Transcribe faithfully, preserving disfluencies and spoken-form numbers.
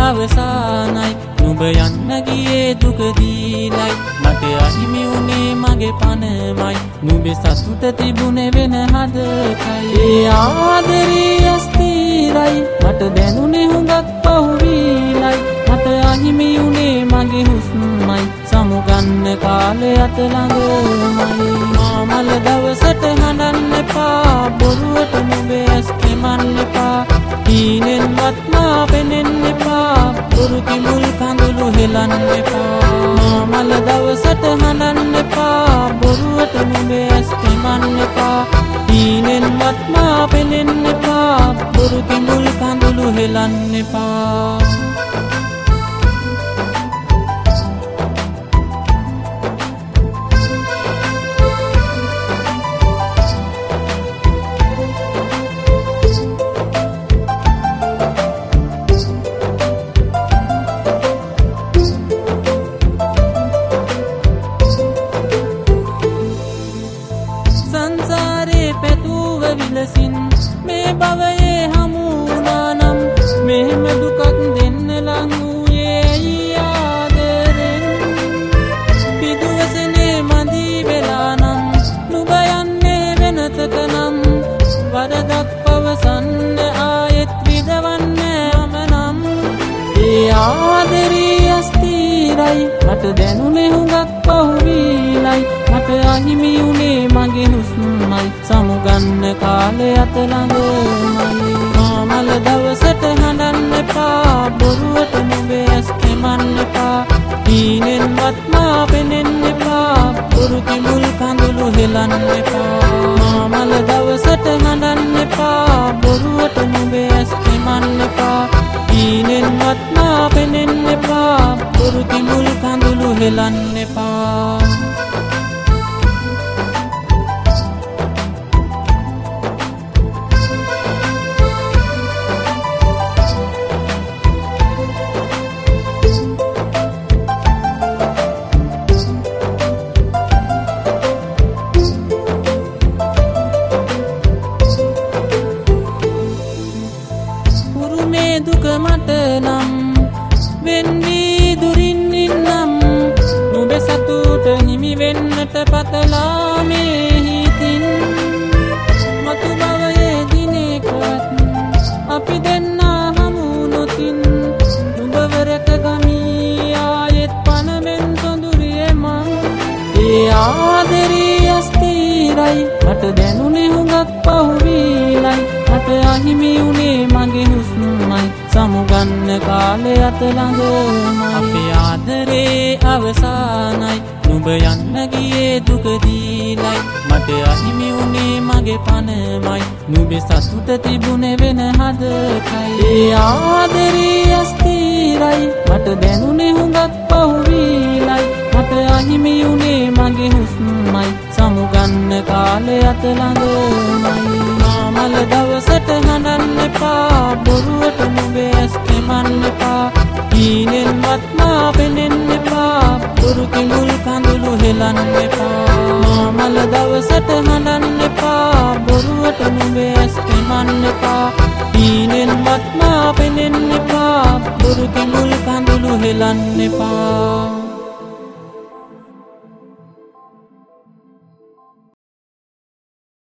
අවසානයි නුඹ යන්න ගියේ දුක දීලයි මට අහිමි වුණේ මගේ පණමයි නුඹේ සතුට තිබුණේ වෙන හදකයි ඒ ආදරේ අස්තිරයි මට දැනුනේ හුඟක් පහුවිලයි මට අහිමි වුණේ මගේ හුස්මයි සමුගන්න කාලේ අත ළඟමයි මාමල දවසට හඬන්න එපා බොරුවට නුඹේ ඇස් කෙමන්න එපා හීනෙන්වත් මා පෙනෙන්න එපා බොරු කිමුල් කඳුළු හෙලන්න එපා මාමල දවසට හඬන්න එපා බොරුවට නුඹේ ඇස් කෙමන්න එපා හීනෙන්වත් මා පෙනෙන්න එපා බොරු කිමුල් කඳුළු හෙලන්න එපා සංසාරේ පැතුව විලසින් මේ භවයේ හමුුණානම් මෙහෙම දුකක් දෙන්න ලං වූයේ ආදරෙන් පිදුවසනේ මදී වෙලානම් නුඹ යන්නේ වෙනතකනම් වරදක් පවසන්න ආයෙත් විදවන්න මමනම් ඒ ආදරේ අස්තිරයි මට දැනුනේ හුඟක් පහුවිලයි මට අහිමි වුණේ මගේ හුස්මයි සමුගන්න කාලේ අත ළඟමයි මාමල දවසට හඬන්න එපා බොරුවට නුඹේ ඇස් කෙමන්න එපා හීනෙන්වත් මා පෙනෙන්න එපා බොරු කිමුල් කඳුළු හෙලන්න එපා මාමල දවසට හඬන්න එපා බොරුවට නුඹේ ඇස් කෙමන්න එපා හීනෙන්වත් මා පෙනෙන්න එපා බොරු කිමුල් කඳුළු හෙලන්න එපා දුක මට නම් වෙන්නේ දුරින් ඉන්නම් නුඹ සතුට හිමි වෙන්නට පතලා මේ හිතින් මතු භවයේ දිනකවත් අපි දෙන්නා හමුනොතින් නුඹව රැක ගමි ආයෙත් පනමෙන් සොඳුරියේ මං ඒ ආදරේ අස්තිරයි මට දැනුනේ හුඟක් පහුවිලයි මට අහිමි වුණේ මගේ හුස්මයි සමුගන්න කාලේ අත ළඟමයි අපේ ආදරේ අවසානයි නුඹ යන්න ගියේ දුක දීලයි මට අහිමි වුණේ මගේ පණමයි නුඹේ සතුට තිබුණේ වෙන හදකයි ඒ ආදරේ අස්තිරයි මට දැනුනේ හුඟක් පහුවිලයි මට අහිමි වුණේ මගේ හුස්මයි සමුගන්න කාලේ අත ළඟමයි මාමල දවසට හඬන්න එපා බොරුවට නුඹේ ඇස් කෙමන්න එපා හීනෙන්වත් මා පෙනෙන්න එපා බොරු කිමුල් කඳුළු හෙලන්න එපා මාමල දවසට හඬන්න එපා බොරුවට නුඹේ ඇස් කෙමන්න එපා හීනෙන්වත් මා පෙනෙන්න එපා බොරු කිමුල් කඳුළු හෙලන්න එපා